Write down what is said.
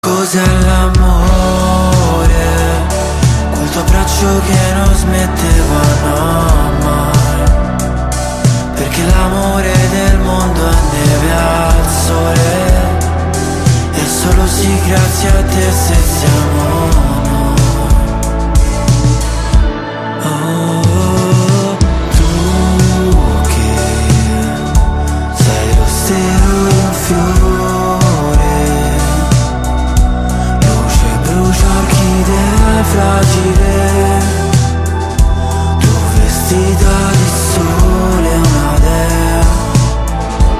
Cos'è l'amore? Quel tuo abbraccio che non smetteva mai. Perché l'amore del mondo è neve al sole, e solo sì grazie a te se siamo noi. Oh, tu che sei lo stelo di un fiore, luce brucia orchidea fragile